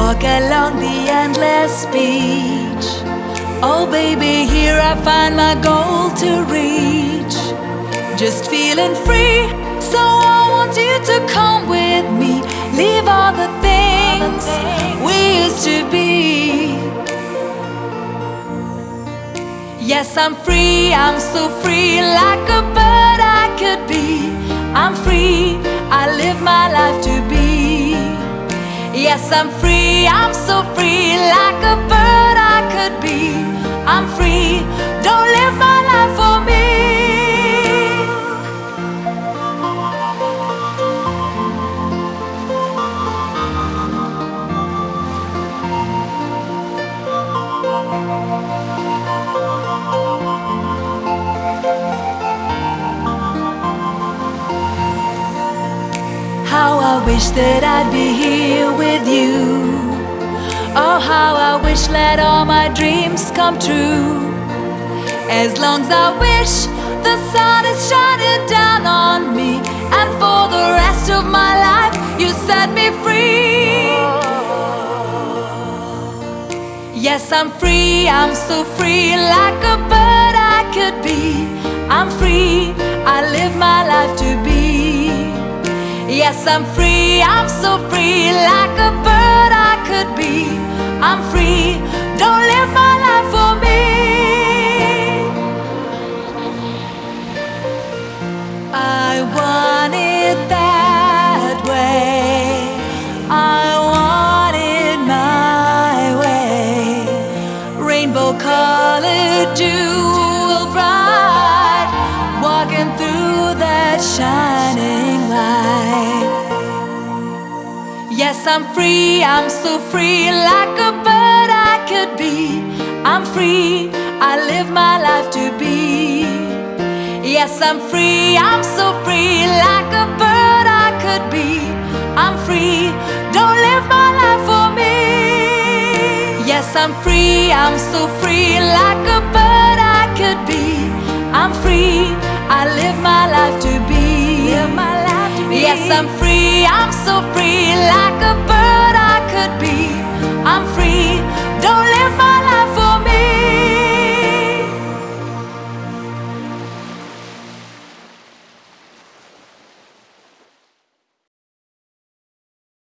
walk along the endless beach. Oh baby, here I find my goal to reach. Just feeling free, so I want you to come with me. Leave all the things we used to be. Yes, I'm free, I'm so free, like a bird I could be. I'm free, I live my life to be. Yes, I'm free, I'm so free, like a bird I could be. I'm free, don't live my life for me. How I wish that I'd be here with you. Oh, how I wish let all my dreams come true. As long as I wish the sun is shining down on me, and for the rest of my life you set me free. Yes, I'm free, I'm so free, like a bird I could be. I'm free, I live my life to be. Yes, I'm free, I'm so free, like a bird I could be. I'm free, don't live my life for me. I want it that way, I want it my way. Rainbow colored, jewel bright, walking through that shining light. Yes, I'm free, I'm so free, like a bird I could be. I'm free, I live my life to be. Yes, I'm free, I'm so free, like a bird I could be. I'm free, don't live my life for me. Yes, I'm free, I'm so free, like a bird I could be. I'm free, I live my life to be. Yes, I'm free, I'm so free, like a bird I could be. I'm free.